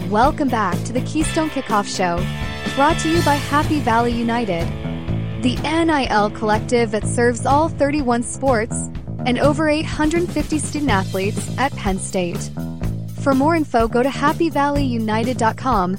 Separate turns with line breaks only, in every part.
Welcome back to the Keystone Kickoff Show, brought to you by Happy Valley United, the NIL collective that serves all 31 sports and over 850 student-athletes at Penn State. For more info, go to happyvalleyunited.com.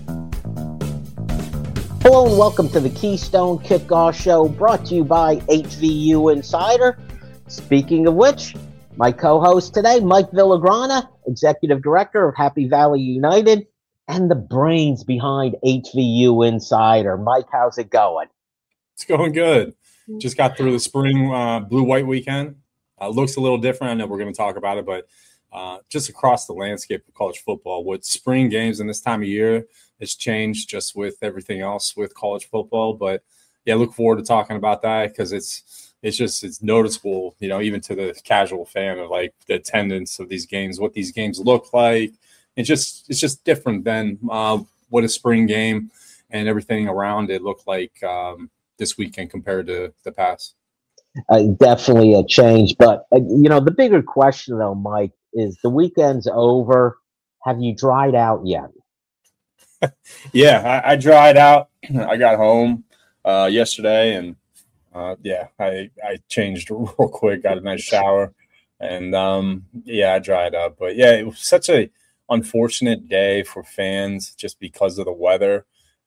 Hello and welcome to the Keystone Kickoff Show, brought to you by HVU Insider. Speaking of which, my co-host today, Mike Villagrana, Executive Director of Happy Valley United, and the brains behind HVU Insider. Mike, how's it going?
It's going good. Just got through the spring blue-white weekend. Looks a little different. I know we're going to talk about it, but just across the landscape of college football, with spring games and this time of year, it's changed just with everything else with college football. But, yeah, look forward to talking about that because it's noticeable, you know, even to the casual fan of like the attendance of these games, what these games look like. It's just different than what a spring game and everything around it looked like this weekend compared to the past.
Definitely a change. But, you know, the bigger question, though, Mike, is the weekend's over. Have you dried out yet?
Yeah, I dried out. I got home yesterday and I changed real quick, got a nice shower, and I dried up. But yeah, it was such a unfortunate day for fans just because of the weather.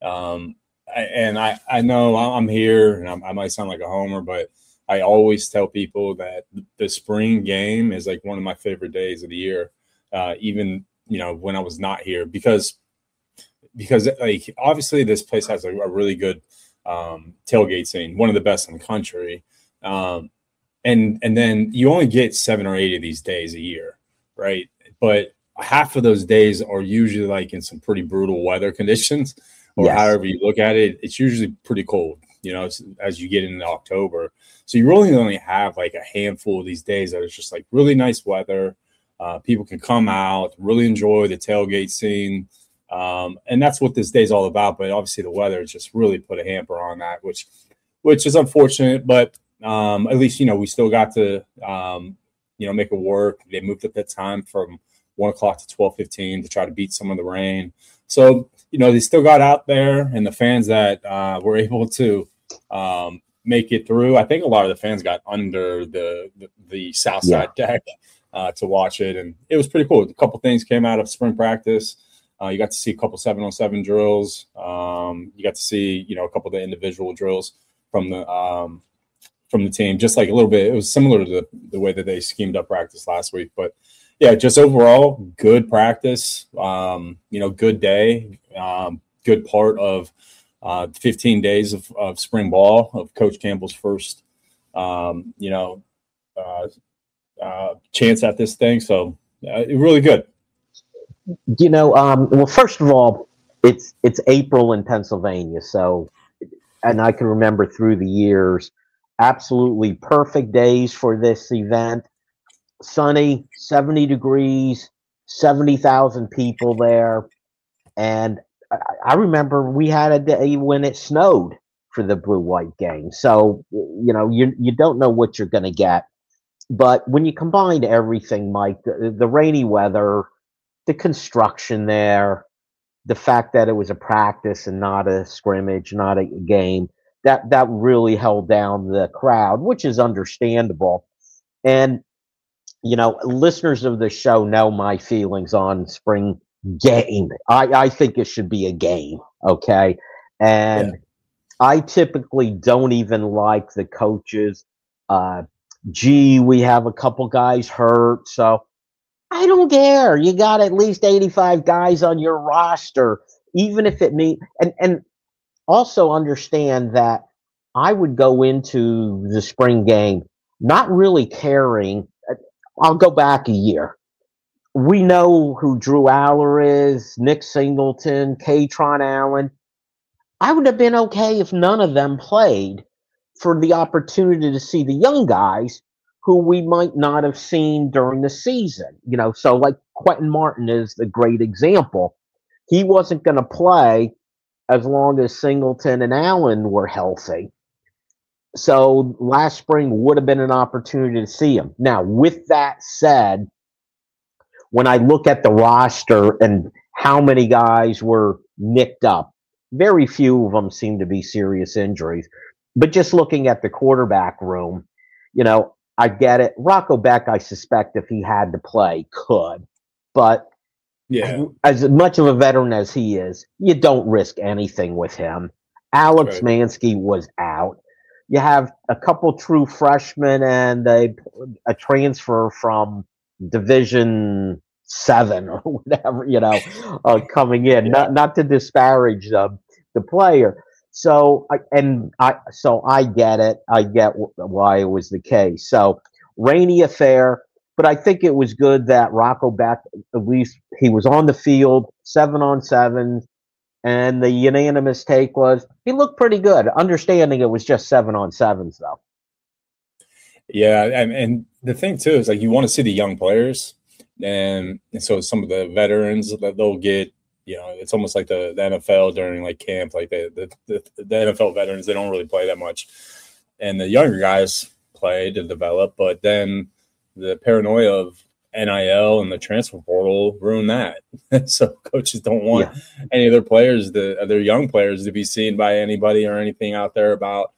I know I'm here, and I might sound like a homer, but I always tell people that the spring game is like one of my favorite days of the year, even when I was not here, because like obviously this place has a really good tailgate scene, one of the best in the country. And then you only get 7 or 8 of these days a year, right? But half of those days are usually like in some pretty brutal weather conditions, or however you look at it, it's usually pretty cold, as you get into October. So you really only have like a handful of these days that it's just like really nice weather. People can come out, really enjoy the tailgate scene. And that's what this day's all about. But obviously the weather just really put a hamper on that, which is unfortunate. But at least, we still got to, make it work. They moved up that time from 1 o'clock to 12:15 to try to beat some of the rain. So, they still got out there, and the fans that were able to make it through. I think a lot of the fans got under the south side deck to watch it. And it was pretty cool. A couple things came out of spring practice. You got to see a couple 7-on-7 drills. You got to see, a couple of the individual drills from the team, just like a little bit. It was similar to the way that they schemed up practice last week. But, yeah, just overall, good practice, good day, good part of 15 days of spring ball, of Coach Campbell's first, chance at this thing. So, really good.
Well, first of all, it's April in Pennsylvania. So, and I can remember through the years, absolutely perfect days for this event. Sunny, 70 degrees, 70,000 people there. And I remember we had a day when it snowed for the blue-white game. So, you don't know what you're going to get. But when you combine everything, Mike, the rainy weather, the construction there, the fact that it was a practice and not a scrimmage, not a game, that really held down the crowd, which is understandable. And, listeners of the show know my feelings on spring game. I think it should be a game, okay? And I typically don't even like the coaches. We have a couple guys hurt, so I don't care. You got at least 85 guys on your roster, even if it means and also understand that I would go into the spring game not really caring. I'll go back a year. We know who Drew Aller is, Nick Singleton, Katron Allen. I would have been okay if none of them played for the opportunity to see the young guys who we might not have seen during the season. So like Quentin Martin is the great example. He wasn't going to play as long as Singleton and Allen were healthy. So last spring would have been an opportunity to see him. Now, with that said, when I look at the roster and how many guys were nicked up. Very few of them seem to be serious injuries. But just looking at the quarterback room, I get it. Rocco Beck, I suspect if he had to play, could. But as much of a veteran as he is, you don't risk anything with him. Alex Mansky was out. You have a couple true freshmen and a transfer from Division 7 or whatever, coming in. Not to disparage the player. So I get it. I get why it was the case. So rainy affair, but I think it was good that Rocco Beck, at least he was on the field 7-on-7. And the unanimous take was he looked pretty good, understanding it was just 7-on-7s, though.
Yeah, and the thing, too, is like you want to see the young players. And so some of the veterans that they'll get, it's almost like the NFL during like camp, like the NFL veterans, they don't really play that much. And the younger guys play to develop, but then the paranoia of NIL and the transfer portal ruin that. So coaches don't want any of their players, their young players, to be seen by anybody or anything out there about,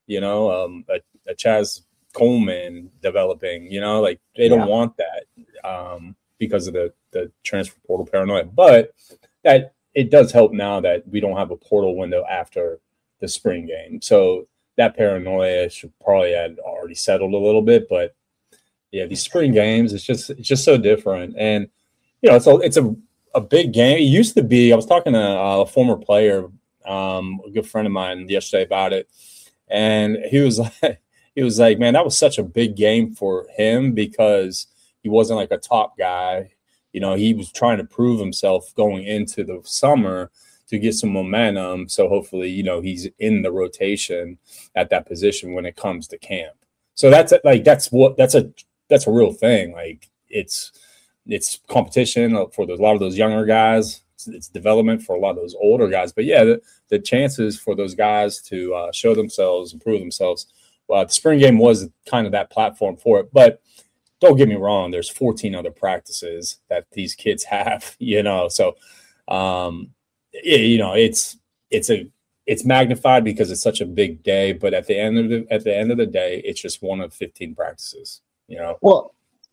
a Chaz Coleman developing, like they don't want that because of the transfer portal paranoia. But that it does help now that we don't have a portal window after the spring game. So that paranoia should probably had already settled a little bit, but yeah, these spring games, it's just so different. And, it's a big game. It used to be, I was talking to a former player, a good friend of mine yesterday about it. And he was like, man, that was such a big game for him because he wasn't like a top guy. He was trying to prove himself going into the summer to get some momentum. So hopefully, he's in the rotation at that position when it comes to camp. So that's a real thing. Like it's competition for a lot of those younger guys. It's development for a lot of those older guys. But yeah, the chances for those guys to show themselves and prove themselves. Well, the spring game was kind of that platform for it. But don't get me wrong. There's 14 other practices that these kids have. So it's magnified because it's such a big day. But at the end of the day, it's just one of 15 practices.
Well,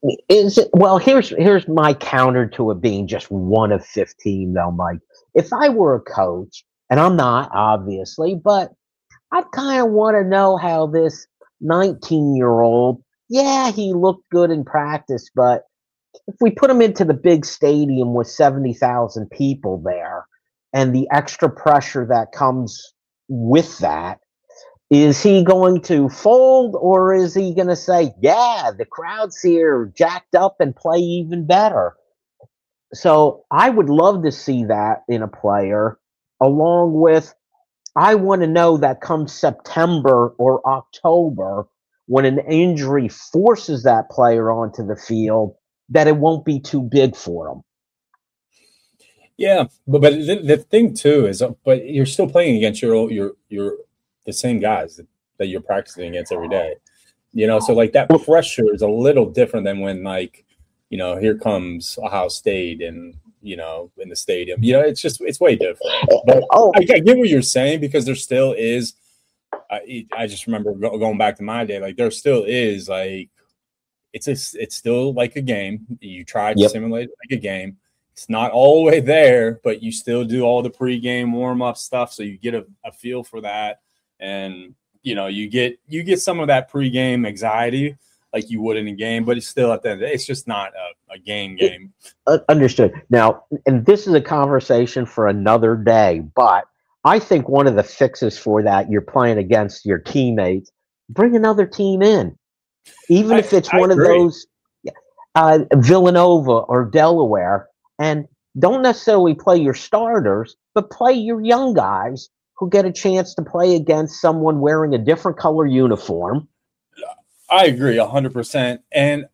here's my counter to it being just one of 15, though, Mike. If I were a coach, and I'm not, obviously, but I kind of want to know how this 19-year-old, he looked good in practice, but if we put him into the big stadium with 70,000 people there and the extra pressure that comes with that, is he going to fold or is he going to say, the crowd's here, jacked up and play even better? So I would love to see that in a player, along with I want to know that come September or October, when an injury forces that player onto the field, that it won't be too big for him.
Yeah, but the thing too is, but you're still playing against your the same guys that you're practicing against every day, so like that pressure is a little different than when here comes Ohio State and, in the stadium, it's way different. But I get what you're saying because there still is, I just remember going back to my day, like there still is like, it's still like a game. You try to simulate it like a game. It's not all the way there, but you still do all the pregame warm-up stuff. So you get a feel for that. And, you get some of that pregame anxiety like you would in a game, but it's still at the end of the day, it's just not a game.
Understood. Now, and this is a conversation for another day, but I think one of the fixes for that, you're playing against your teammates, bring another team in. Even if it's one of those Villanova or Delaware, and don't necessarily play your starters, but play your young guys who get a chance to play against someone wearing a different color uniform.
I agree 100%. And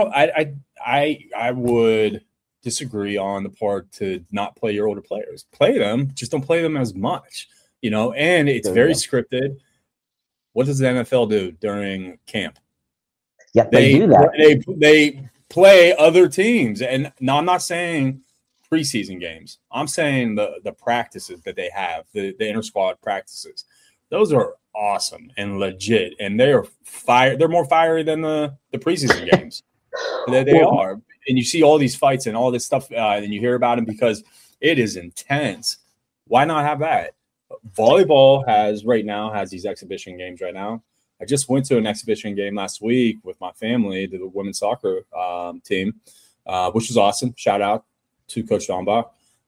I would disagree on the part to not play your older players. Play them, just don't play them as much, and it's very scripted. What does the NFL do during camp?
Yeah, they do that.
They play other teams. And no, I'm not saying preseason games. I'm saying the practices that they have, the inter-squad practices. Those are awesome and legit, and they are fire. They're more fiery than the preseason games. They are, and you see all these fights and all this stuff, and you hear about them because it is intense. Why not have that? Volleyball has these exhibition games right now. I just went to an exhibition game last week with my family to the women's soccer team, which was awesome. Shout out to Coach Dombach.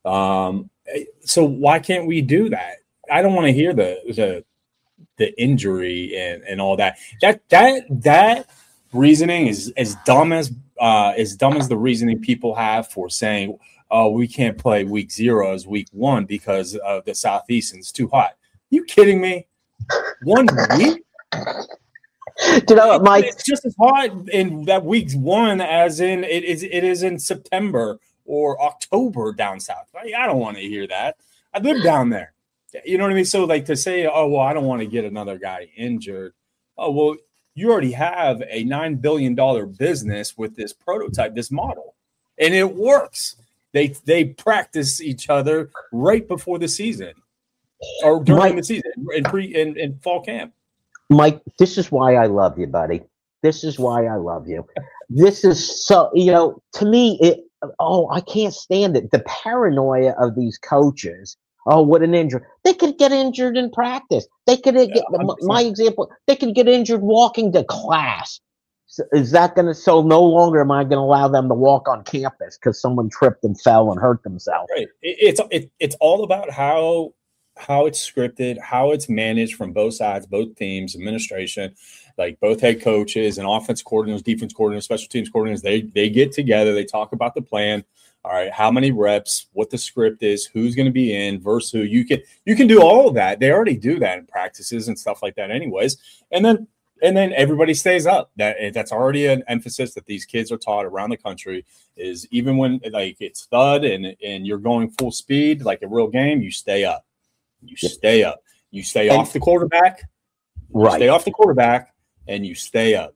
So why can't we do that? I don't want to hear the injury and all that. That reasoning is as dumb as the reasoning people have for saying, oh, we can't play week 0 as week 1 because of the Southeast and it's too hot. You kidding me? 1 week?
Do you know what, Mike?
It's just as hot in that week 1 as in it is in September or October down south. I don't want to hear that. I live down there. You know what I mean? So like to say, oh, well, I don't want to get another guy injured. Oh, well, you already have a $9 billion business with this prototype, this model, and it works. They practice each other right before the season or during the season in fall camp.
Mike, this is why I love you, buddy. This is why I love you. This is so, to me, I can't stand it. The paranoia of these coaches. Oh, what an injury. They could get injured in practice. They could get, my example, they could get injured walking to class. So is that going to, so no longer am I going to allow them to walk on campus because someone tripped and fell and hurt themselves?
Right. It's all about how it's scripted, how it's managed from both sides, both teams, administration, like both head coaches and offense coordinators, defense coordinators, special teams coordinators. They get together, they talk about the plan. All right, how many reps, what the script is, who's going to be in versus who. You can do all of that. They already do that in practices and stuff like that anyways. And then everybody stays up. That's already an emphasis that these kids are taught around the country is even when like it's thud and you're going full speed like a real game, you stay up. You stay up. You stay off the quarterback.
Right.
Stay off the quarterback and you stay up.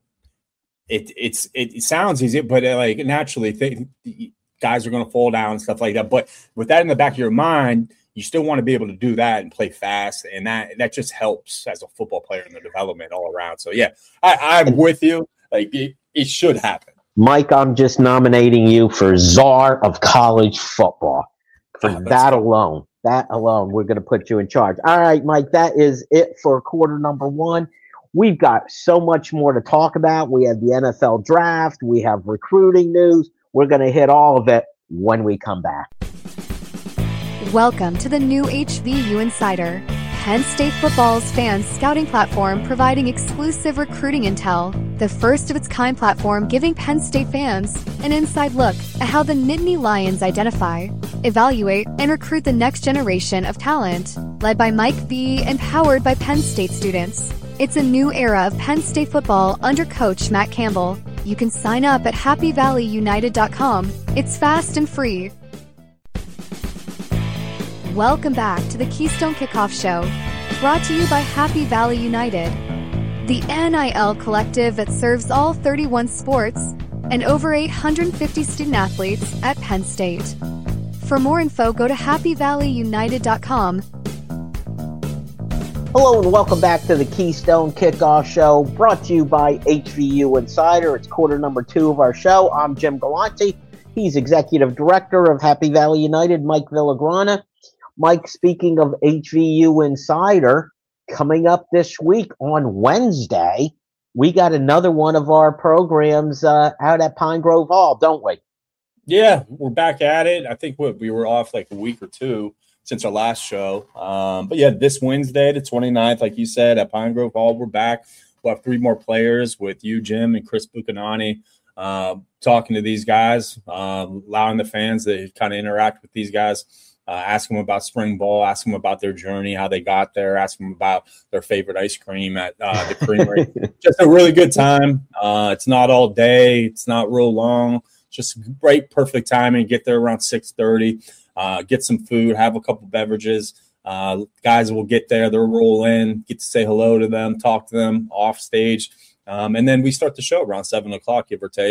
It sounds easy, but like naturally guys are going to fall down and stuff like that. But with that in the back of your mind, you still want to be able to do that and play fast. And that just helps as a football player in the development all around. So, yeah, I'm with you. Like it should happen.
Mike, I'm just nominating you for czar of college football. For that alone, we're going to put you in charge. All right, Mike, that is it for quarter number 1. We've got so much more to talk about. We have the NFL draft. We have recruiting news. We're going to hit all of it when we come back.
Welcome to the new HVU Insider, Penn State football's fan scouting platform providing exclusive recruiting intel, the first of its kind platform giving Penn State fans an inside look at how the Nittany Lions identify, evaluate, and recruit the next generation of talent, led by Mike V and powered by Penn State students. It's a new era of Penn State football under Coach Matt Campbell. You can sign up at happyvalleyunited.com. It's fast and free. Welcome back to the Keystone Kickoff Show, brought to you by Happy Valley United, the NIL collective that serves all 31 sports and over 850 student athletes at Penn State. For more info, go to happyvalleyunited.com.
Hello and welcome back to the Keystone Kickoff Show, brought to you by HVU Insider. It's quarter number 2 of our show. I'm Jim Galante. He's Executive Director of Happy Valley United, Mike Villagrana. Mike, speaking of HVU Insider, coming up this week on Wednesday, we got another one of our programs out at Pine Grove Hall, don't we?
Yeah, we're back at it. I think we were off like a week or two since our last show. But yeah, this Wednesday, the 29th, like you said, at Pine Grove Hall, we're back. We'll have 3 more players with you, Jim, and Chris Buchanani, talking to these guys, allowing the fans to kind of interact with these guys, ask them about spring ball, ask them about their journey, how they got there, ask them about their favorite ice cream at the creamery. Just a really good time. It's not all day. It's not real long. Just great, perfect timing. Get there around 6:30. Get some food, have a couple beverages. Guys will get there. They'll roll in, get to say hello to them, talk to them off stage. And then we start the show around 7 o'clock, give or take.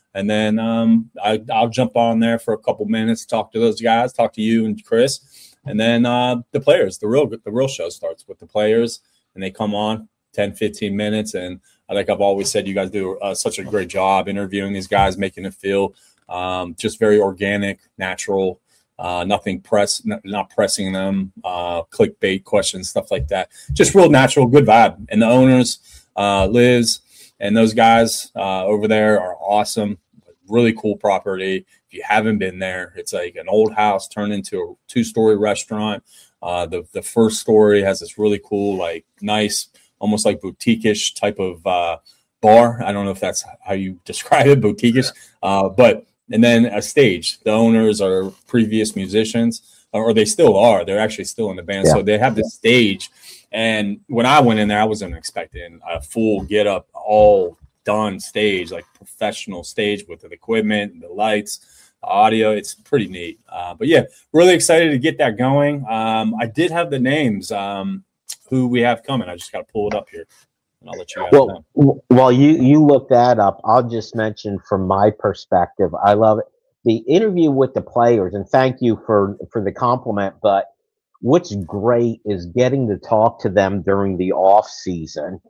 And then I'll jump on there for a couple minutes, talk to those guys, talk to you and Chris. And then the players, the real show starts with the players, and they come on 10, 15 minutes. And like I've always said, you guys do such a great job interviewing these guys, making it feel just very organic, natural. Nothing not pressing them, clickbait questions, stuff like that. Just real natural, good vibe. And the owners, Liz and those guys over there are awesome. Really cool property. If you haven't been there, it's like an old house turned into a 2-story restaurant. The first story has this really cool, like nice, almost like boutique-ish type of bar. I don't know if that's how you describe it, boutique-ish, but. And then a stage. The owners are previous musicians, or they still are. They're actually still in the band. Yeah. So they have this stage. And when I went in there, I wasn't expecting a full get up, all done stage, like professional stage with the equipment, the lights, the audio. It's pretty neat. But yeah, really excited to get that going. I did have the names who we have coming. I just got to pull it up here. And I'll let you guys know.
While you look that up, I'll just mention from my perspective, I love it. The interview with the players, and thank you for the compliment, but what's great is getting to talk to them during the off season.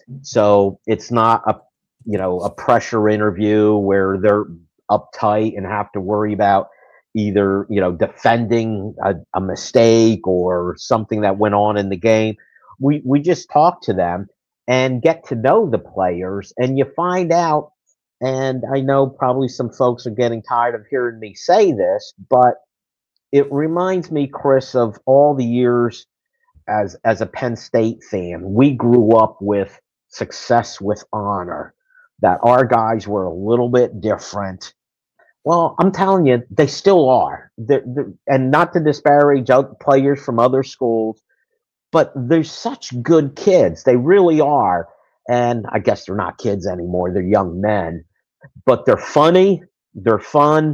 So it's not a pressure interview where they're uptight and have to worry about either, defending a mistake or something that went on in the game. We just talk to them and get to know the players, and you find out, and I know probably some folks are getting tired of hearing me say this, but it reminds me, Chris, of all the years as a Penn State fan. We grew up with success with honor, that our guys were a little bit different. Well, I'm telling you, they still are. And not to disparage players from other schools, but they're such good kids. They really are. And I guess they're not kids anymore. They're young men. But they're funny. They're fun.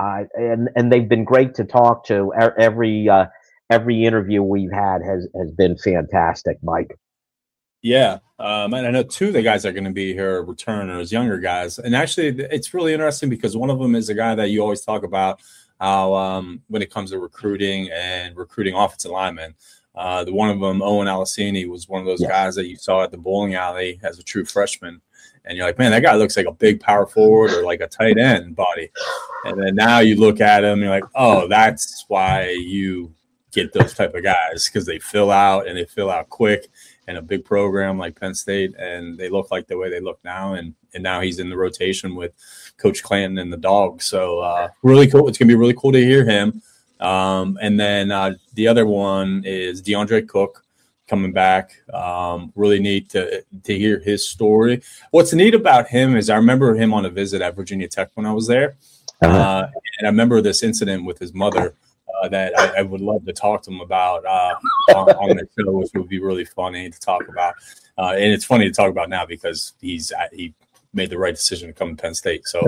And they've been great to talk to. Every interview we've had has been fantastic, Mike.
Yeah. And I know 2 of the guys that are going to be here are returners, younger guys. And actually, it's really interesting because one of them is a guy that you always talk about how when it comes to recruiting offensive linemen. The one of them, Owen Alicini, was one of those guys that you saw at the bowling alley as a true freshman. And you're like, man, that guy looks like a big power forward or like a tight end body. And then now you look at him and you're like, oh, that's why you get those type of guys, because they fill out and they fill out quick in a big program like Penn State. And they look like the way they look now. And now he's in the rotation with Coach Clanton and the Dogs. So really cool. It's going to be really cool to hear him. And then the other one is DeAndre Cook coming back. Really neat to hear his story. What's neat about him is I remember him on a visit at Virginia Tech when I was there. And I remember this incident with his mother that I would love to talk to him about on the show, which would be really funny to talk about. And it's funny to talk about now because he made the right decision to come to Penn State. So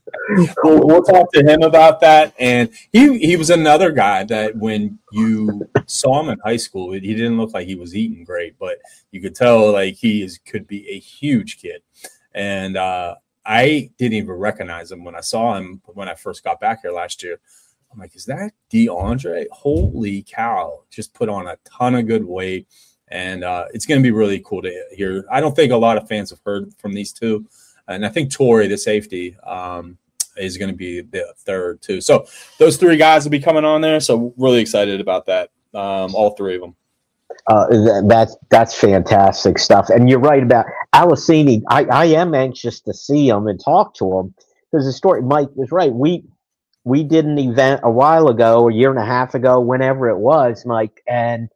we'll talk to him about that. And he was another guy that when you saw him in high school, he didn't look like he was eating great, but you could tell like could be a huge kid. And I didn't even recognize him when I saw him when I first got back here last year. I'm like, is that DeAndre? Holy cow. Just put on a ton of good weight. And it's going to be really cool to hear. I don't think a lot of fans have heard from these 2. And I think Torrey, the safety, is going to be the third, too. So those 3 guys will be coming on there. So really excited about that, all 3 of them.
That's fantastic stuff. And you're right about Alicini. I am anxious to see him and talk to him because the story, Mike is right. We did an event a while ago, a year and a half ago, whenever it was, Mike, and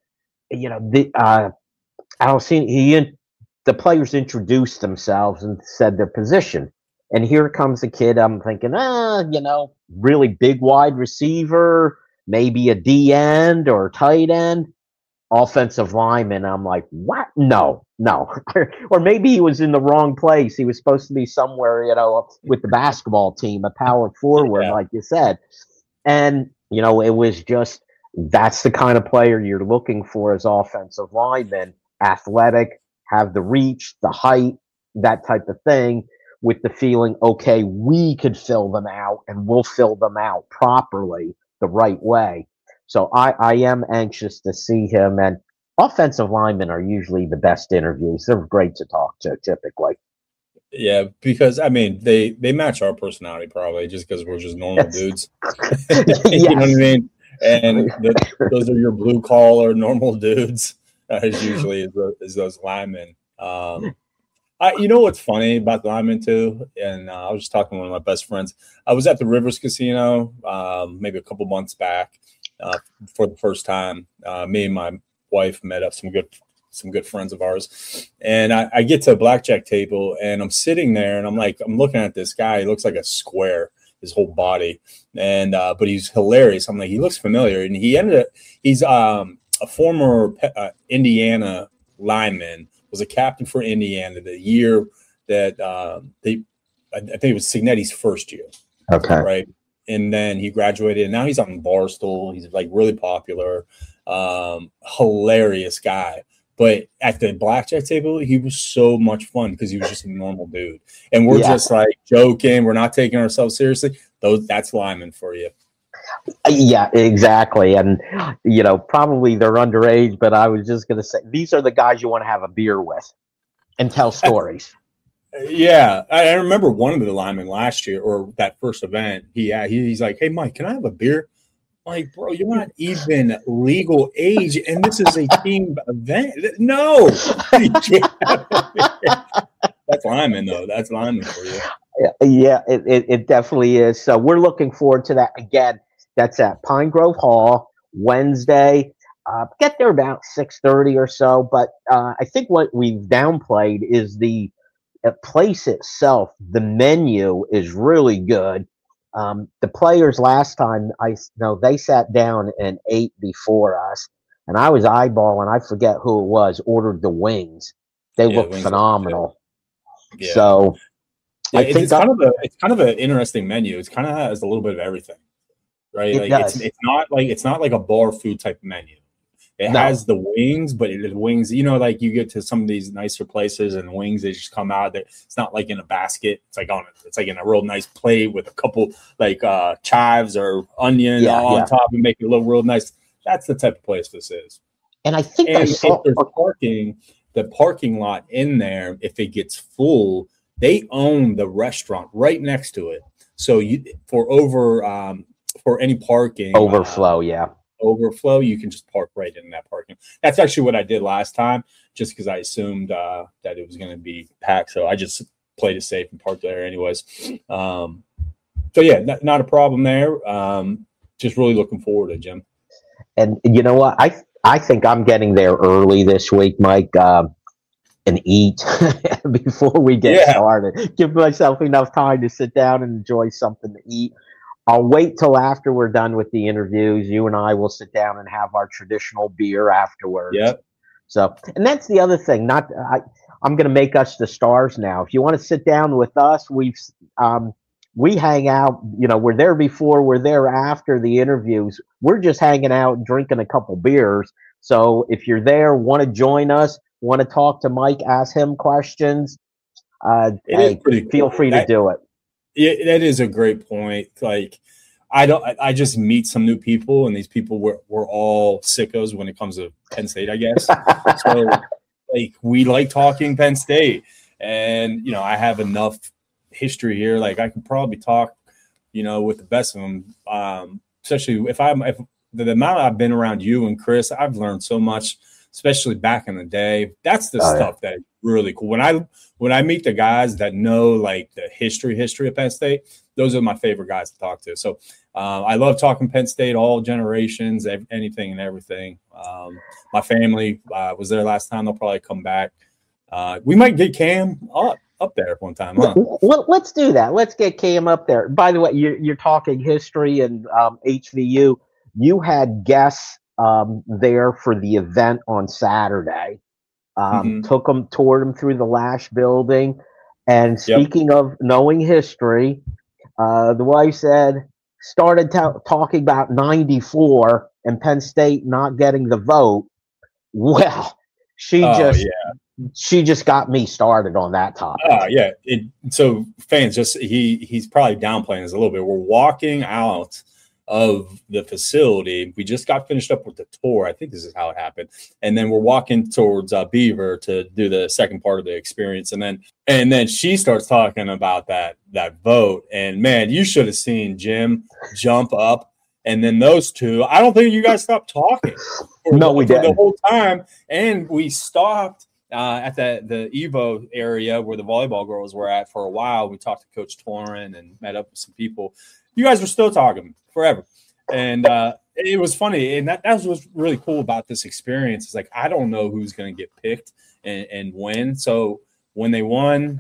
Alicini, the players introduced themselves and said their position. And here comes a kid, I'm thinking, really big wide receiver, maybe a D end or tight end, offensive lineman. I'm like, what? No. Or maybe he was in the wrong place. He was supposed to be somewhere, with the basketball team, a power forward, like you said. And, it was just, that's the kind of player you're looking for as offensive lineman, athletic, have the reach, the height, that type of thing. with the feeling, okay, we could fill them out and we'll fill them out properly the right way. So I am anxious to see him. And offensive linemen are usually the best interviews. They're great to talk to typically.
Yeah, because I mean they match our personality probably just because we're just normal dudes.
Yes.
You know what I mean? And those are your blue collar normal dudes. As usually is those linemen. You know what's funny about the linemen too? And I was just talking to one of my best friends. I was at the Rivers Casino maybe a couple months back for the first time. Me and my wife met up some good friends of ours, and I get to a blackjack table, and I'm sitting there, and I'm looking at this guy. He looks like a square, his whole body, and but he's hilarious. I'm like, he looks familiar, and he's a former Indiana lineman, was a captain for Indiana the year that I think it was Signetti's first year.
Okay.
Right. And then he graduated, and now he's on Barstool. He's like really popular, hilarious guy. But at the blackjack table, he was so much fun because he was just a normal dude. And we're just like joking. We're not taking ourselves seriously. That's lineman for you.
Yeah, exactly. And, probably they're underage, but I was just going to say, these are the guys you want to have a beer with and tell stories.
Yeah. I remember one of the linemen last year, or that first event, he's like, "Hey, Mike, can I have a beer?" I'm like, bro, you're not even legal age, and this is a team event. No. That's lineman, though. That's lineman for you.
Yeah, it definitely is. So we're looking forward to that. Again, that's at Pine Grove Hall, Wednesday. Get there about 6:30 or so. But I think what we've downplayed is the place itself. The menu is really good. The players last time, they sat down and ate before us. And I was eyeballing, I forget who it was, ordered the wings. They looked phenomenal.
Yeah.
So
it's kind of an interesting menu. It kind of has a little bit of everything, right? It's not like a bar food type menu. It has the wings, but the wings, like you get to some of these nicer places and the wings, they just come out. It's not like in a basket. It's like in a real nice plate with a couple like chives or onion on top and make it look real nice. That's the type of place this is.
And I think
if there's parking, the parking lot in there, if it gets full, they own the restaurant right next to it. So for any parking
overflow,
you can just park right in that parking. That's actually what I did last time, just because I assumed that it was going to be packed. So I just played it safe and parked there anyways. So yeah, not a problem there. Just really looking forward to it, Jim.
And you know what? I think I'm getting there early this week, Mike, and eat before we get started. Give myself enough time to sit down and enjoy something to eat. I'll wait till after we're done with the interviews. You and I will sit down and have our traditional beer afterwards.
Yep.
So, and that's the other thing. I'm going to make us the stars now. If you want to sit down with us, we hang out. We're there before, we're there after the interviews. We're just hanging out, drinking a couple beers. So if you're there, want to join us, want to talk to Mike, ask him questions, feel free to do it.
Yeah, that is a great point. Like, I just meet some new people, and these people we're all sickos when it comes to Penn State, I guess. So, like, we like talking Penn State, and I have enough history here. Like, I could probably talk, with the best of them. Especially if the amount I've been around you and Chris, I've learned so much, especially back in the day. That's the stuff that is really cool. When I meet the guys that know like the history of Penn State, those are my favorite guys to talk to. So I love talking Penn State, all generations, anything and everything. My family was there last time. They'll probably come back. We might get Cam up there one time. Huh?
Let's do that. Let's get Cam up there. By the way, you're talking history and HVU. You had guests there for the event on Saturday. Toured them through the Lash building. And speaking of knowing history, the wife said, started talking about 94 and Penn State not getting the vote. Well, she she just got me started on that topic.
Yeah. So fans, he's probably downplaying this a little bit. We're walking out of the facility. We just got finished up with the tour. I think this is how it happened. And then we're walking towards Beaver to do the second part of the experience. And then she starts talking about that vote. And man, you should have seen Jim jump up. And then those two, I don't think you guys stopped talking.
We didn't.
The whole time. And we stopped at the Evo area where the volleyball girls were at for a while. We talked to Coach Torin and met up with some people. You guys were still talking forever. And it was funny. And that was what's really cool about this experience. It's like, I don't know who's going to get picked and win. So when they won,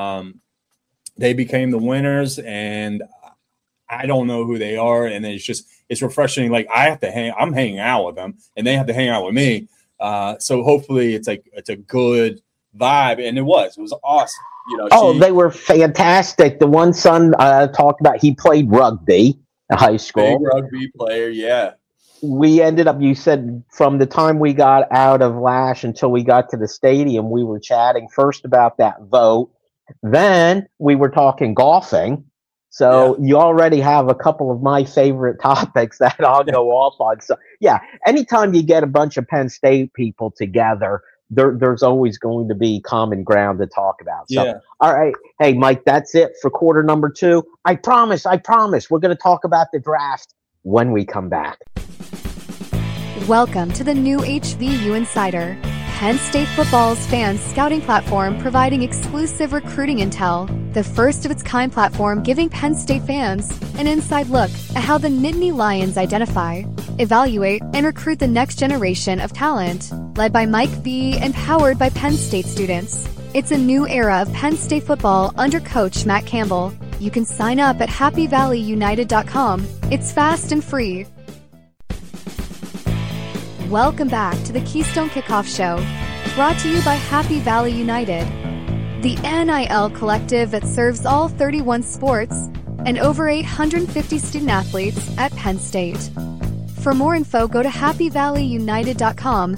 they became the winners. And I don't know who they are. And it's refreshing. Like I'm hanging out with them and they have to hang out with me. So hopefully it's a good vibe. And it was awesome.
They were fantastic. The one son talked about, he played rugby in high school.
Big rugby player, yeah.
We ended up, you said, from the time we got out of Lash until we got to the stadium, we were chatting first about that vote. Then we were talking golfing. So You already have a couple of my favorite topics that I'll go off on. So, yeah, anytime you get a bunch of Penn State people together, there's always going to be common ground to talk about. So, All right. Hey, Mike, that's it for quarter number 2. I promise. We're going to talk about the draft when we come back.
Welcome to the new HVU Insider, Penn State football's fan scouting platform providing exclusive recruiting intel, the first of its kind platform giving Penn State fans an inside look at how the Nittany Lions identify, evaluate, and recruit the next generation of talent. Led by Mike B and powered by Penn State students. It's a new era of Penn State football under Coach Matt Campbell. You can sign up at happyvalleyunited.com. It's fast and free. Welcome back to the Keystone Kickoff Show, brought to you by Happy Valley United, the NIL collective that serves all 31 sports and over 850 student athletes at Penn State. For more info, go to happyvalleyunited.com.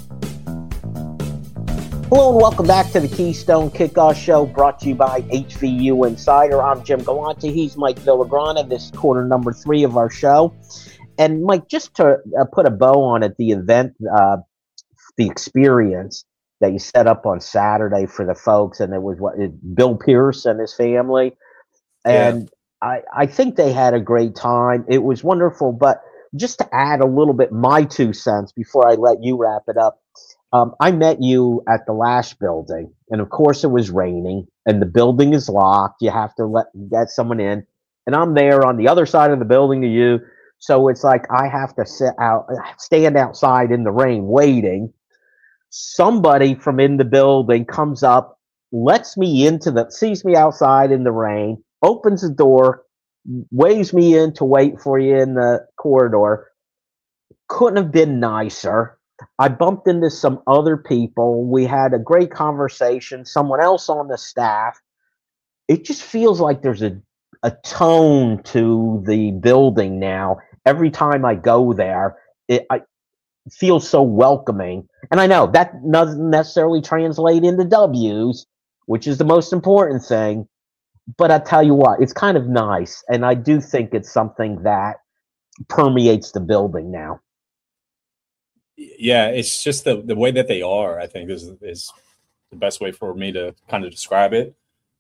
Hello and welcome back to the Keystone Kickoff Show, brought to you by HVU Insider. I'm Jim Galante. He's Mike Villagrana. This is quarter number 3 of our show. And Mike, just to put a bow on it, the event, the experience that you set up on Saturday for the folks, and it was Bill Pierce and his family. And I think they had a great time. It was wonderful. But just to add a little bit my 2 cents before I let you wrap it up, I met you at the Lash building, and of course it was raining, and the building is locked. You have to get someone in, and I'm there on the other side of the building to you. So it's like I have to stand outside in the rain waiting. Somebody from in the building comes up, sees me outside in the rain, opens the door, waves me in to wait for you in the corridor. Couldn't have been nicer. I bumped into some other people. We had a great conversation. Someone else on the staff. It just feels like there's a tone to the building now. Every time I go there, I feel so welcoming. And I know that doesn't necessarily translate into W's, which is the most important thing. But I tell you what, it's kind of nice. And I do think it's something that permeates the building now.
Yeah, it's just the way that they are, I think, is the best way for me to kind of describe it.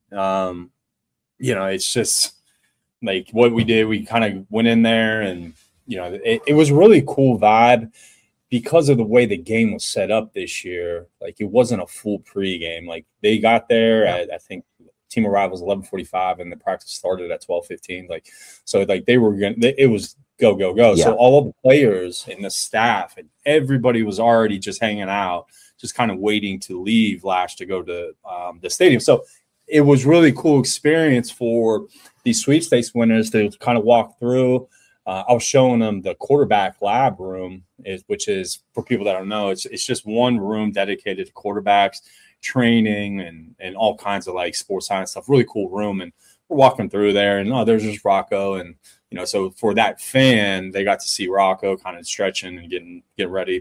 It's just like what we did. We kind of went in there and, it was really cool vibe because of the way the game was set up this year. Like, it wasn't a full pregame. Like, they got there at, I think, team arrival was 11:45 and the practice started at 12:15. Like, so like it was go. Yeah. So all of the players and the staff and everybody was already just hanging out, just kind of waiting to leave Lash to go to the stadium. So it was really cool experience for these sweepstakes winners to kind of walk through. I was showing them the quarterback lab room, which is, for people that don't know, it's just one room dedicated to quarterbacks, training and all kinds of like sports science stuff. Really cool room. And we're walking through there, and there's just Rocco. And, so for that fan, they got to see Rocco kind of stretching and getting ready.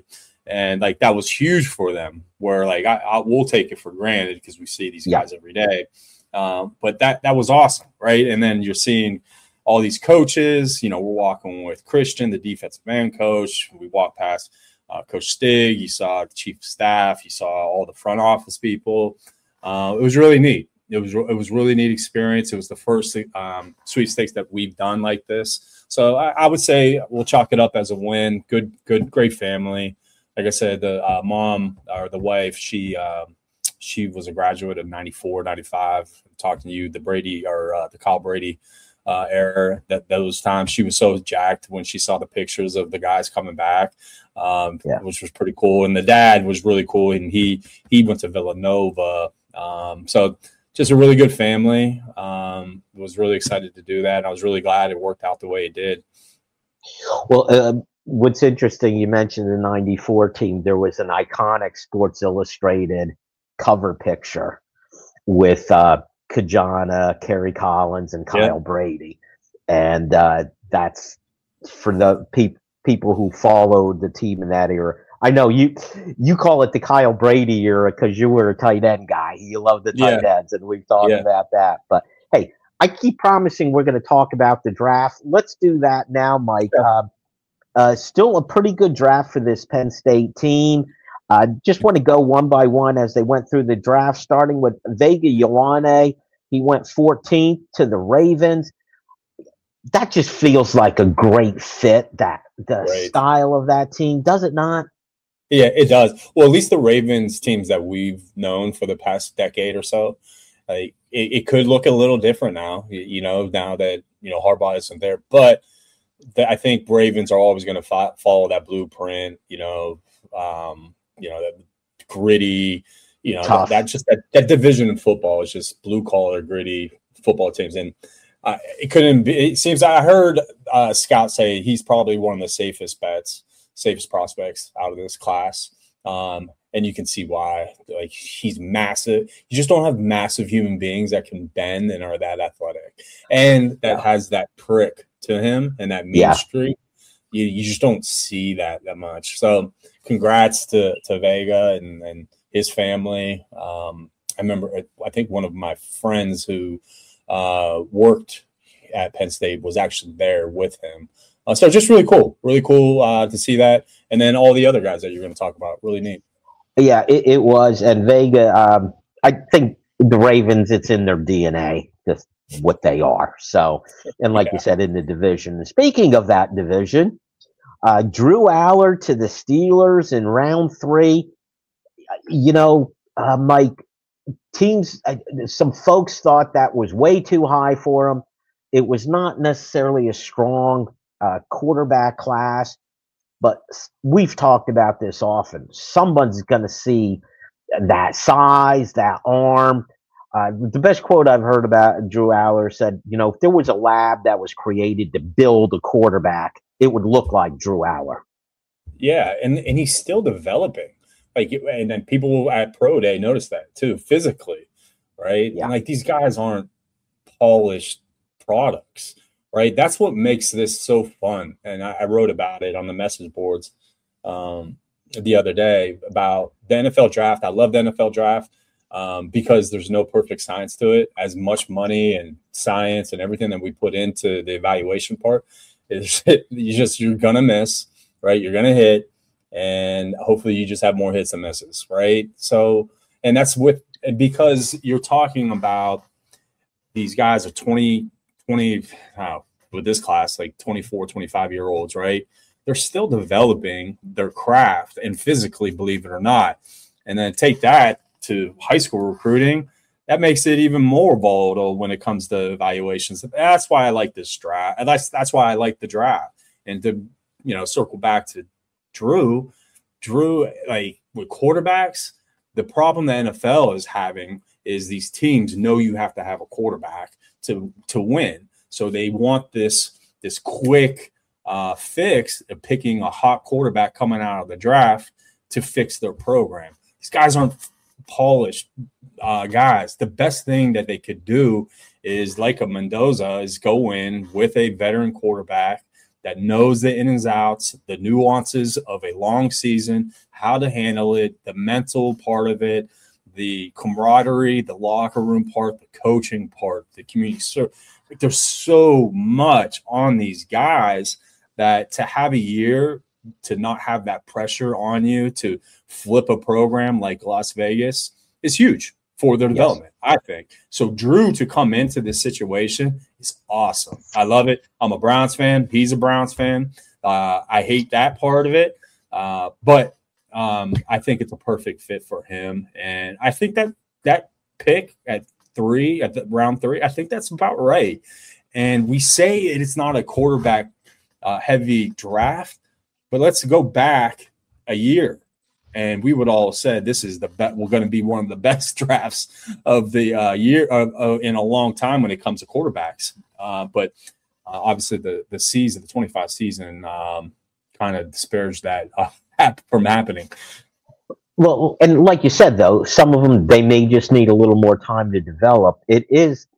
And like that was huge for them. Where like I will take it for granted because we see these guys every day. But that was awesome, right? And then you're seeing all these coaches. You know, we're walking with Christian, the defensive end coach. We walked past Coach Stig. You saw the chief of staff. You saw all the front office people. It was really neat. It was really neat experience. It was the first sweepstakes that we've done like this. So I would say we'll chalk it up as a win. Good, great family. Like I said, the mom or the wife, she was a graduate of 94, 95. I'm talking to you, the Brady or the Kyle Brady era. Those times she was so jacked when she saw the pictures of the guys coming back, which was pretty cool. And the dad was really cool, and he went to Villanova. So just a really good family. Was really excited to do that. I was really glad it worked out the way it did.
Well, what's interesting, you mentioned the 94 team. There was an iconic Sports Illustrated cover picture with Kajana, Kerry Collins, and Kyle Brady. And that's for the people who followed the team in that era. I know you call it the Kyle Brady era because you were a tight end guy. You love the tight ends, and we've talked about that. But, hey, I keep promising we're going to talk about the draft. Let's do that now, Mike. Still a pretty good draft for this Penn State team. Just want to go one by one as they went through the draft, starting with Vega Ioane. He went 14th to the Ravens. That just feels like a great fit, style of that team, does it not?
Yeah, it does. Well, at least the Ravens teams that we've known for the past decade or so, like it could look a little different now, now that, Harbaugh isn't there. But I think Ravens are always going to follow that blueprint, that gritty, that division of football is just blue collar, gritty football teams. And it couldn't be, it seems I heard Scott say he's probably one of the safest prospects out of this class. And you can see why. Like, he's massive. You just don't have massive human beings that can bend and are that athletic and that has that prick to him and that mean streak. You just don't see that much. So congrats to Vega and his family. I remember, I think one of my friends who worked at Penn State was actually there with him. So just really cool to see that. And then all the other guys that you're going to talk about, really neat.
Yeah, it was. And Vega, I think the Ravens, it's in their DNA, just what they are. So, and like you said, in the division. Speaking of that division, Drew Aller to the Steelers in round 3. Mike, teams, some folks thought that was way too high for him. It was not necessarily a strong quarterback class, but we've talked about this often. Someone's going to see that size, that arm. The best quote I've heard about Drew Aller said, if there was a lab that was created to build a quarterback, it would look like Drew Aller.
Yeah, and he's still developing. And then people at Pro Day noticed that too, physically, right? Yeah. And these guys aren't polished products, right? That's what makes this so fun. And I wrote about it on the message boards the other day about the NFL draft. I love the NFL draft because there's no perfect science to it. As much money and science and everything that we put into the evaluation part, you're gonna miss, right? You're gonna hit, and hopefully you just have more hits than misses, right? So, and that's because you're talking about these guys are 20 with this class, 24, 25-year-olds, right? They're still developing their craft and physically, believe it or not. And then take that to high school recruiting. That makes it even more volatile when it comes to evaluations. That's why I like this draft. And that's why I like the draft. And to, circle back to Drew, with quarterbacks, the problem the NFL is having is these teams know you have to have a quarterback to win. So they want this quick fix of picking a hot quarterback coming out of the draft to fix their program. These guys aren't polished guys. The best thing that they could do is, like a Mendoza, is go in with a veteran quarterback that knows the ins and outs, the nuances of a long season, how to handle it, the mental part of it, the camaraderie, the locker room part, the coaching part, the community. So there's so much on these guys that to have a year to not have that pressure on you to flip a program like Las Vegas is huge for their development, I think. So Drew to come into this situation is awesome. I love it. I'm a Browns fan. He's a Browns fan. I hate that part of it. But I think it's a perfect fit for him. And I think that pick at round 3, I think that's about right. And we say it's not a quarterback heavy draft, but let's go back a year. And we would all said this is we're going to be one of the best drafts of the year in a long time when it comes to quarterbacks. But obviously the season, the 25 season, kind of disparaged that from happening.
Well, and like you said, though, some of them, they may just need a little more time to develop. It is,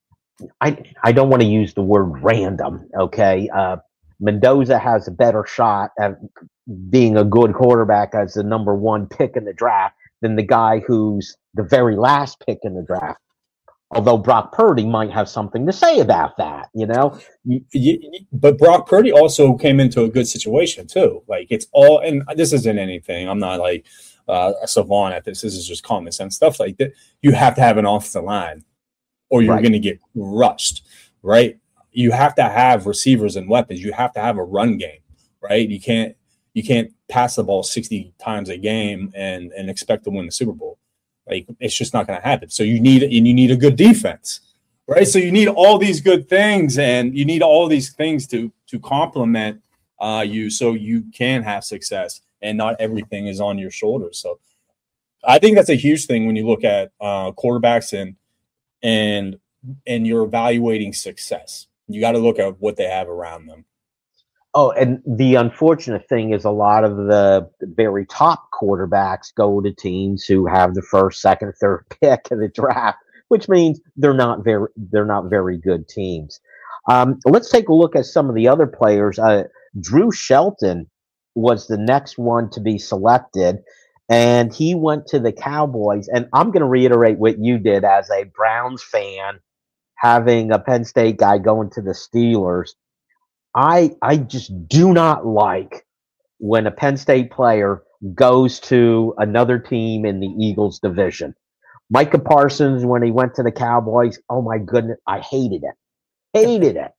I don't want to use the word random, okay? Mendoza has a better shot at being a good quarterback as the number 1 pick in the draft than the guy who's the very last pick in the draft. Although Brock Purdy might have something to say about that, you know?
But Brock Purdy also came into a good situation, too. Like, it's all – and this isn't anything. I'm not like a savant at this. This is just common sense stuff like that. You have to have an offensive line or you're going to get rushed, right? You have to have receivers and weapons. You have to have a run game, right? You can't pass the ball 60 times a game and expect to win the Super Bowl. Like, it's just not going to happen. So you need a good defense, right? So you need all these good things, and you need all these things to complement you so you can have success, and not everything is on your shoulders. So I think that's a huge thing when you look at quarterbacks and you're evaluating success. You got to look at what they have around them.
Oh, and the unfortunate thing is a lot of the very top quarterbacks go to teams who have the first, second, third pick of the draft, which means they're not very good teams. Let's take a look at some of the other players. Drew Shelton was the next one to be selected, and he went to the Cowboys. And I'm going to reiterate what you did as a Browns fan, having a Penn State guy going to the Steelers. I just do not like when a Penn State player goes to another team in the Eagles division. Micah Parsons, when he went to the Cowboys, oh my goodness, I hated it.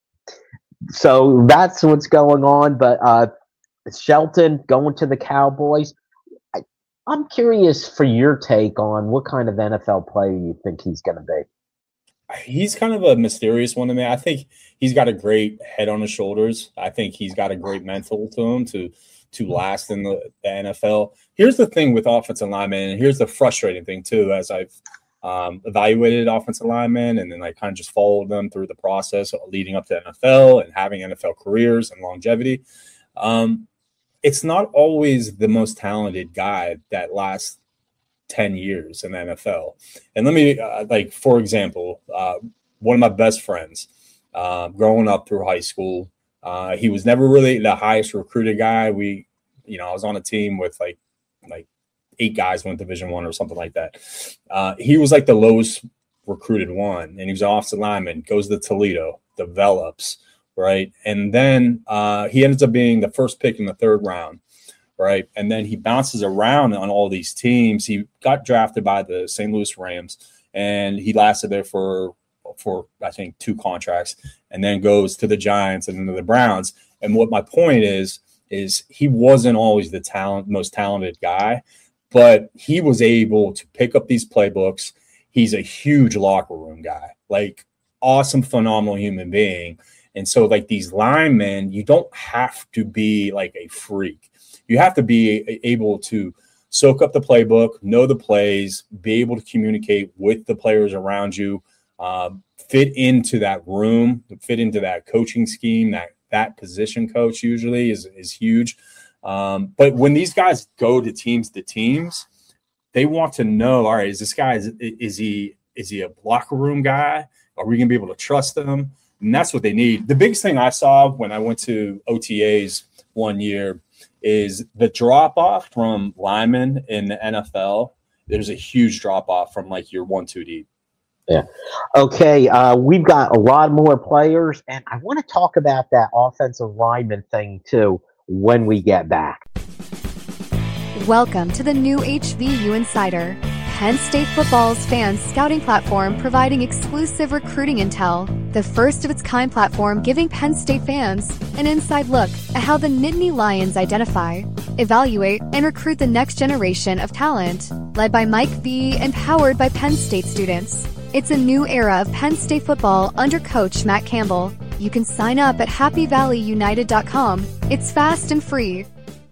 So that's what's going on. But Shelton going to the Cowboys, I'm curious for your take on what kind of NFL player you think he's going to be.
He's kind of a mysterious one to me. I think he's got a great head on his shoulders. I think he's got a great mental to him to last in the NFL. Here's the thing with offensive linemen, and here's the frustrating thing too, as I've evaluated offensive linemen and then I kind of just followed them through the process leading up to NFL and having NFL careers and longevity. It's not always the most talented guy that lasts 10 years in the NFL. And let me, for example, one of my best friends growing up through high school, he was never really the highest recruited guy. I was on a team with like 8 guys went Division I or something like that. He was like the lowest recruited one, and he was an offensive lineman, goes to Toledo, develops, right? And then he ends up being the first pick in the 3rd round. Right. And then he bounces around on all these teams. He got drafted by the St. Louis Rams, and he lasted there for I think 2 contracts, and then goes to the Giants and then to the Browns. And what my point is he wasn't always the most talented guy, but he was able to pick up these playbooks. He's a huge locker room guy, like awesome, phenomenal human being. And so like these linemen, you don't have to be like a freak. You have to be able to soak up the playbook, know the plays, be able to communicate with the players around you, fit into that room, fit into that coaching scheme. That position coach usually is huge. But when these guys go to teams, they want to know, all right, is this guy, is he a locker room guy? Are we going to be able to trust him? And that's what they need. The biggest thing I saw when I went to OTAs one year is the drop-off from linemen in the NFL. There's a huge drop-off from like your 1-2 deep.
Yeah. Okay. We've got a lot more players, and I want to talk about that offensive lineman thing too when we get back.
Welcome to the new HVU Insider, Penn State football's fan scouting platform providing exclusive recruiting intel, the first of its kind platform giving Penn State fans an inside look at how the Nittany Lions identify, evaluate, and recruit the next generation of talent, led by Mike V and powered by Penn State students. It's a new era of Penn State football under Coach Matt Campbell. You can sign up at happyvalleyunited.com. It's fast and free.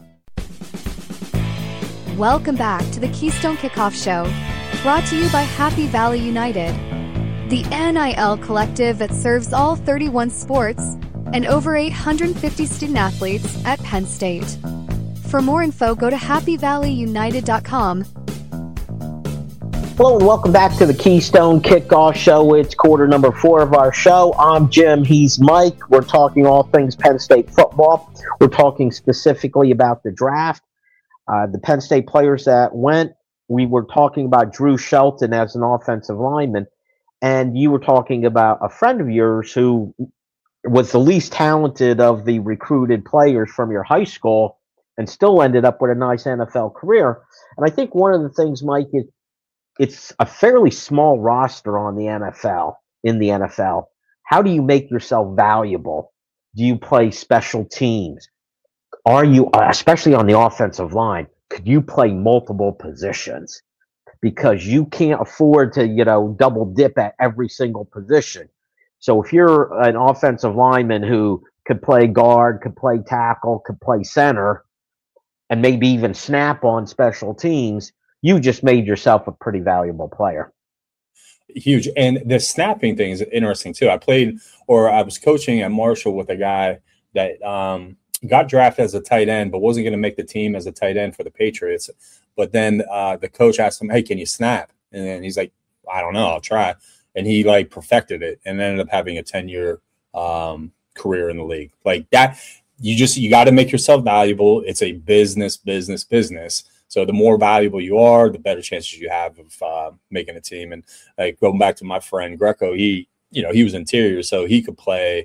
Welcome back to the Keystone Kickoff Show, brought to you by Happy Valley United, the NIL collective that serves all 31 sports and over 850 student athletes at Penn State. For more info, go to happyvalleyunited.com.
Hello and welcome back to the Keystone Kickoff Show. It's quarter number 4 of our show. I'm Jim. He's Mike. We're talking all things Penn State football. We're talking specifically about the draft. The Penn State players that went, we were talking about Drew Shelton as an offensive lineman, and you were talking about a friend of yours who was the least talented of the recruited players from your high school and still ended up with a nice NFL career. And I think one of the things, Mike, is it's a fairly small roster on the NFL, in the NFL. How do you make yourself valuable? Do you play special teams? Are you, especially on the offensive line, could you play multiple positions? Because you can't afford to, double dip at every single position. So if you're an offensive lineman who could play guard, could play tackle, could play center, and maybe even snap on special teams, you just made yourself a pretty valuable player.
Huge. And the snapping thing is interesting too. I was coaching at Marshall with a guy that got drafted as a tight end, but wasn't going to make the team as a tight end for the Patriots. But then the coach asked him, "Hey, can you snap?" And then he's like, "I don't know, I'll try." And he perfected it and ended up having a 10-year career in the league. Like that, you got to make yourself valuable. It's a business. So the more valuable you are, the better chances you have of making a team. And going back to my friend Greco, he was interior, so he could play,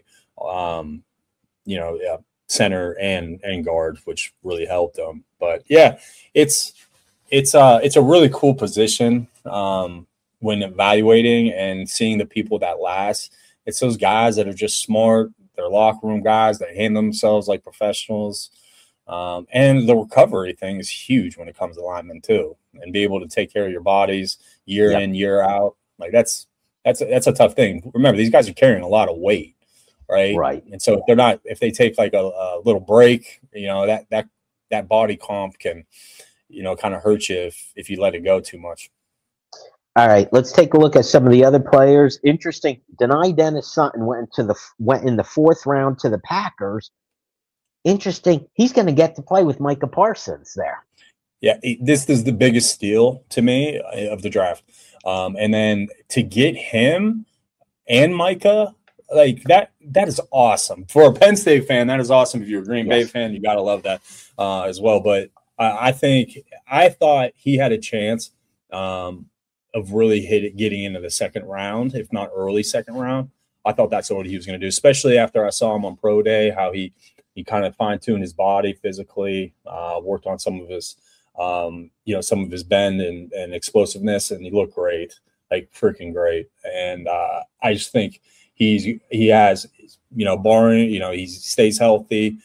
center and guard, which really helped him. But yeah, it's a really cool position when evaluating and seeing the people that last. It's those guys that are just smart. They're locker room guys that handle themselves like professionals. And the recovery thing is huge when it comes to linemen too, and be able to take care of your bodies year in, year out. Like that's a tough thing. Remember, these guys are carrying a lot of weight, right?
Right.
And so if they take like a little break, that body comp can, kind of hurt you if you let it go too much.
All right, let's take a look at some of the other players. Interesting. Dani Dennis Sutton went in the 4th round to the Packers. Interesting. He's going to get to play with Micah Parsons there.
Yeah, this is the biggest steal to me of the draft. And then to get him and Micah, like that is awesome. For a Penn State fan, that is awesome. If you're a Green Bay fan, you got to love that as well. But I thought he had a chance of really getting into the second round, if not early second round. I thought that's what he was going to do, especially after I saw him on Pro Day, how he kind of fine-tuned his body physically, worked on some of his, some of his bend and explosiveness, and he looked great, like freaking great. And I just think he has, barring, he stays healthy.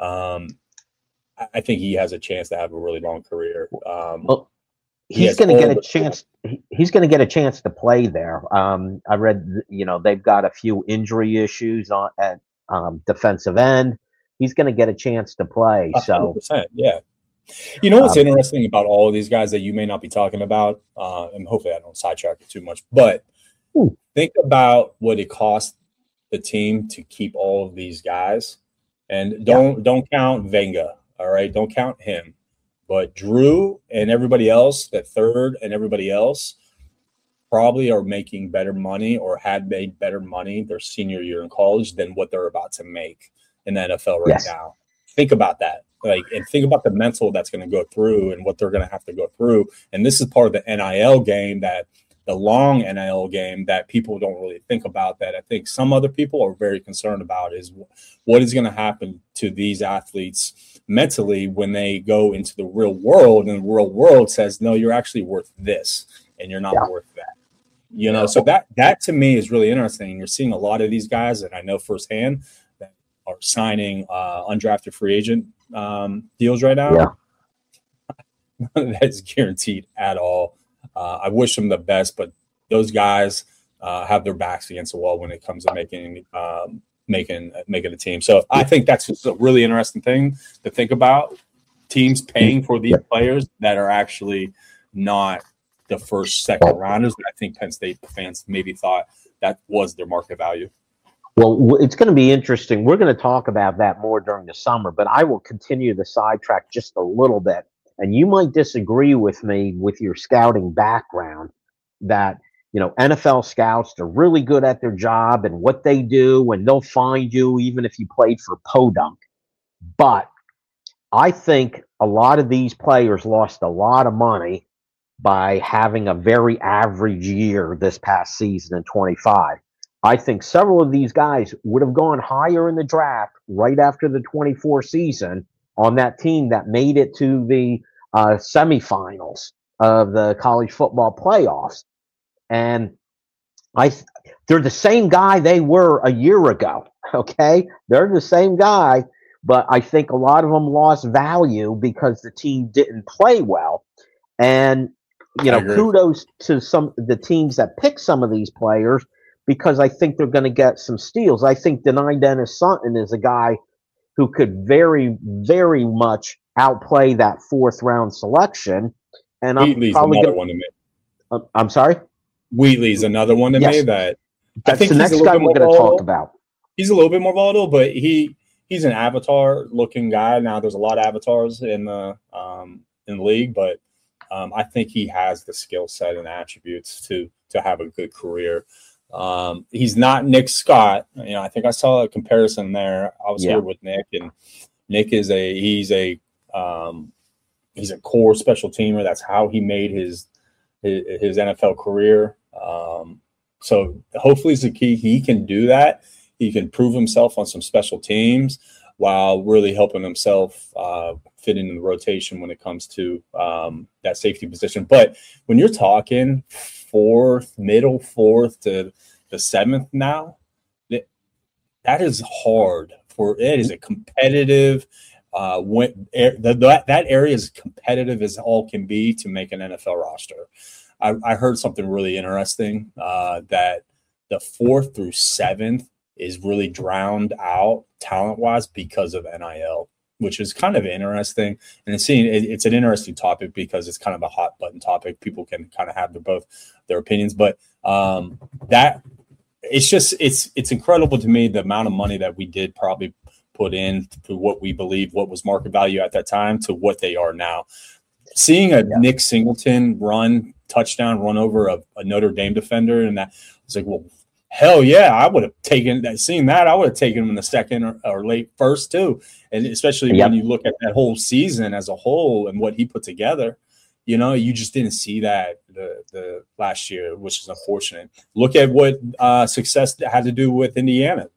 I think he has a chance to have a really long career.
He's going to get a chance. He's going to get a chance to play there. I read, they've got a few injury issues at defensive end. He's going to get a chance to play.
100%, so yeah. What's interesting about all of these guys that you may not be talking about, and hopefully I don't sidetrack it too much, but think about what it cost the team to keep all of these guys, and don't count Venga. All right, don't count him. But Drew and everybody else, that third and everybody else, probably are making better money or had made better money their senior year in college than what they're about to make in the NFL right
Yes.
now. Think about that. And think about the mental that's going to go through and what they're going to have to go through. And this is part of the NIL game, that the long NIL game that people don't really think about, that I think some other people are very concerned about, is what is going to happen to these athletes mentally when they go into the real world, and the real world says, no, you're actually worth this and you're not worth that. So that to me is really interesting. And you're seeing a lot of these guys that I know firsthand that are signing undrafted free agent deals right now. None of that is guaranteed at all. I wish them the best, but those guys have their backs against the wall when it comes to making a team. So I think that's just a really interesting thing to think about. Teams paying for these players that are actually not the first, second rounders. I think Penn State fans maybe thought that was their market value.
Well, it's going to be interesting. We're going to talk about that more during the summer, but I will continue the sidetrack just a little bit. And you might disagree with me with your scouting background that, NFL scouts are really good at their job and what they do, and they'll find you even if you played for Podunk. But I think a lot of these players lost a lot of money by having a very average year this past season in 25. I think several of these guys would have gone higher in the draft right after the 24 season on that team that made it to the semifinals of the college football playoffs. And they're the same guy they were a year ago, okay? They're the same guy, but I think a lot of them lost value because the team didn't play well. And, kudos to some of the teams that pick some of these players, because I think they're going to get some steals. I think Denai Dennis Sutton is a guy who could very, very much outplay that fourth-round selection. And
Wheatley's another one to me.
I'm sorry?
Wheatley's another one to me that
I think the next guy we're going to talk about.
He's a little bit more volatile, but he's an avatar-looking guy. Now, there's a lot of avatars in the league, but I think he has the skill set and attributes to have a good career. He's not Nick Scott. I think I saw a comparison there. I was here with Nick, and Nick is he's a core special teamer. That's how he made his NFL career. So hopefully it's the key. He can do that. He can prove himself on some special teams while really helping himself fit into the rotation when it comes to that safety position. But when you're talking middle fourth to the seventh now, that is hard. It is a competitive that area is competitive as all can be to make an NFL roster. I heard something really interesting that the 4th through 7th is really drowned out talent-wise because of NIL, which is kind of interesting. And it's an interesting topic because it's kind of a hot button topic. People can kind of have their opinions, but that it's incredible to me the amount of money that we did probably put in to what we believe what was market value at that time to what they are now. Seeing a Nick Singleton touchdown run over a Notre Dame defender, and that was like, well, hell yeah, I would have taken that. Seeing that, I would have taken him in the second or late first too. And especially when you look at that whole season as a whole and what he put together, you just didn't see that the last year, which is unfortunate. Look at what success had to do with Indiana.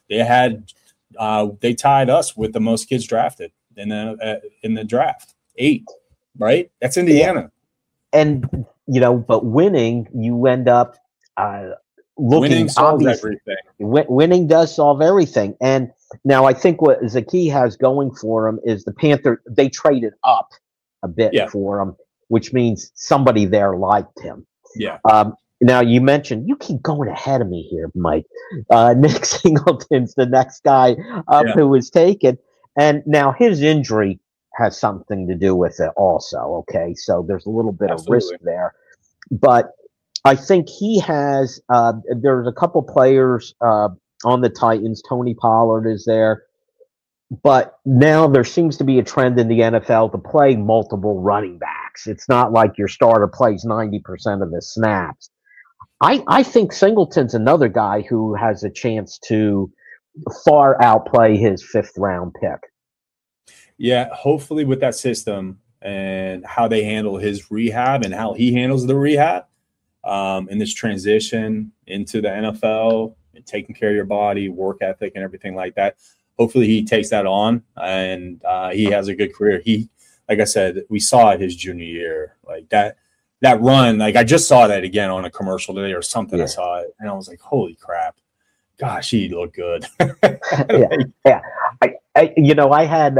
They tied us with the most kids drafted in the draft, 8. Right? That's Indiana.
And, but winning, you end up
winning solves everything.
Winning does solve everything. And now I think what Zaki has going for him is the Panther, they traded up a bit for him, which means somebody there liked him.
Yeah.
Now, you mentioned, you keep going ahead of me here, Mike. Nick Singleton's the next guy up who was taken. And now his injury has something to do with it also, okay? So there's a little bit of risk there. But I think he has there's a couple players on the Titans. Tony Pollard is there. But now there seems to be a trend in the NFL to play multiple running backs. It's not like your starter plays 90% of the snaps. I think Singleton's another guy who has a chance to far outplay his 5th round pick.
Yeah, hopefully with that system and how they handle his rehab and how he handles the rehab in this transition into the NFL and taking care of your body, work ethic, and everything like that. Hopefully he takes that on and he has a good career. He, like I said, we saw it his junior year, like that run. Like I just saw that again on a commercial today or something. Yeah. I saw it and I was like, holy crap. Gosh, he looked good.
Yeah. I had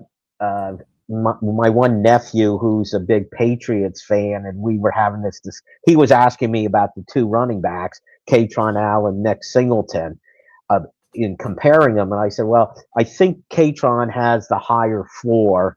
my one nephew who's a big Patriots fan, and we were having this. He was asking me about the 2 running backs, Kaytron Allen, Nick Singleton, in comparing them. And I said, well, I think Kaytron has the higher floor.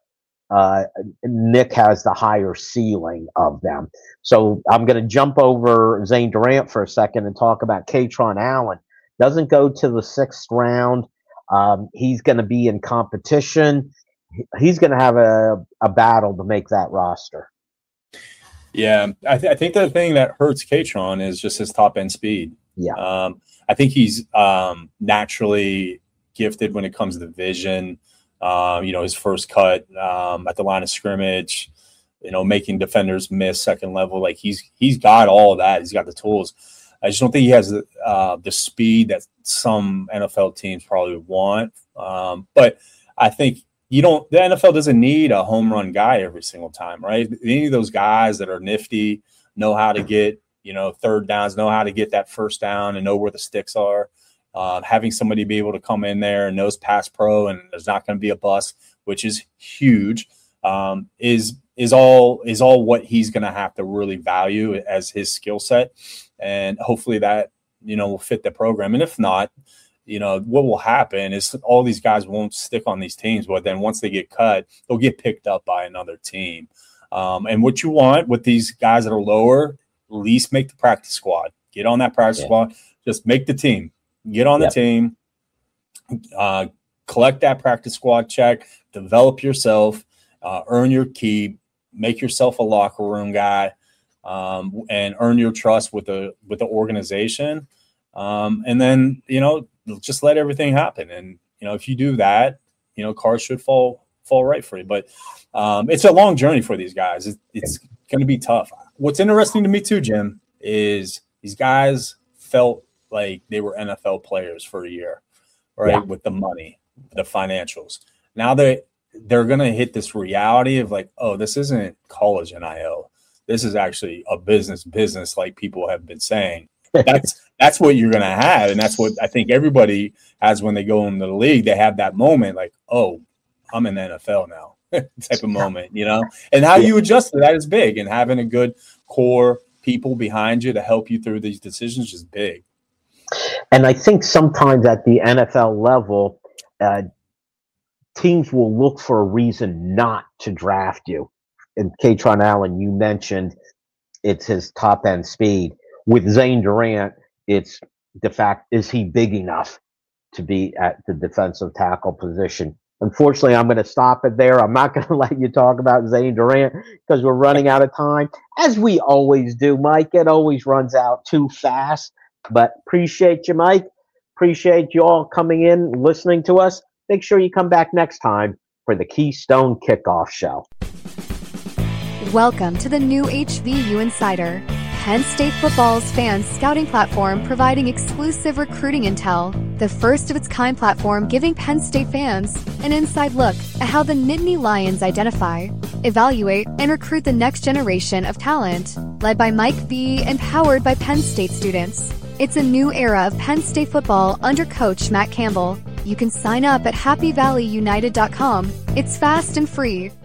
Nick has the higher ceiling of them. So I'm going to jump over Zane Durant for a second and talk about Kaytron Allen. Doesn't go to the 6th round. He's going to be in competition. He's going to have a battle to make that roster.
Yeah, I think the thing that hurts Kaytron is just his top end speed.
Yeah,
I think he's naturally gifted when it comes to vision. His first cut at the line of scrimmage, making defenders miss second level. Like he's got all of that. He's got the tools. I just don't think he has the speed that some NFL teams probably want. But I think the NFL doesn't need a home run guy every single time, right? They need those guys that are nifty, know how to get, third downs, know how to get that first down and know where the sticks are. Having somebody be able to come in there and knows pass pro and there's not going to be a bust, which is huge, is all what he's going to have to really value as his skill set. And hopefully that, will fit the program. And if not, what will happen is all these guys won't stick on these teams, but then once they get cut, they'll get picked up by another team. And what you want with these guys that are lower, at least make the practice squad. Get on that practice squad. Just make the team. Get on the team. Collect that practice squad check. Develop yourself. Earn your keep. Make yourself a locker room guy. And earn your trust with the organization. And then, just let everything happen. And, if you do that, cards should fall right for you. But it's a long journey for these guys. It's going to be tough. What's interesting to me too, Jim, is these guys felt like they were NFL players for a year, right? Yeah. With the money, the financials. Now they're going to hit this reality of like, oh, this isn't college NIL. This is actually a business like people have been saying. That's what you're going to have. And that's what I think everybody has when they go into the league. They have that moment like, oh, I'm in the NFL now type of moment, and how you adjust to that is big. And having a good core people behind you to help you through these decisions is big.
And I think sometimes at the NFL level, teams will look for a reason not to draft you. And Kaytron Allen, you mentioned it's his top end speed. With Zane Durant, it's the fact, is he big enough to be at the defensive tackle position? Unfortunately, I'm going to stop it there. I'm not going to let you talk about Zane Durant because we're running out of time, as we always do, Mike. It always runs out too fast. But appreciate you, Mike. Appreciate you all coming in, listening to us. Make sure you come back next time for the Keystone Kickoff Show.
Welcome to the new HVU Insider, Penn State football's fan scouting platform providing exclusive recruiting intel, the first of its kind platform giving Penn State fans an inside look at how the Nittany Lions identify, evaluate, and recruit the next generation of talent, led by Mike V and powered by Penn State students. It's a new era of Penn State football under Coach Matt Campbell. You can sign up at happyvalleyunited.com. It's fast and free.